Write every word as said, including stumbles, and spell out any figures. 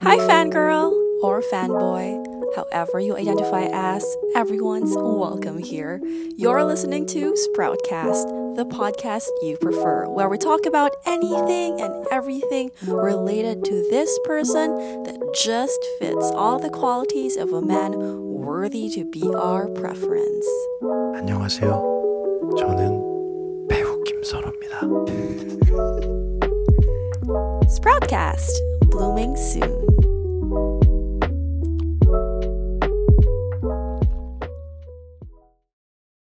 Hi, fangirl or fanboy, however you identify as, everyone's welcome here. You're listening to Sproutcast, the podcast you prefer, where we talk about anything and everything related to this person that just fits all the qualities of a man worthy to be our preference. 안녕하세요. 저는 배우 김선호입니다. Sproutcast, blooming soon.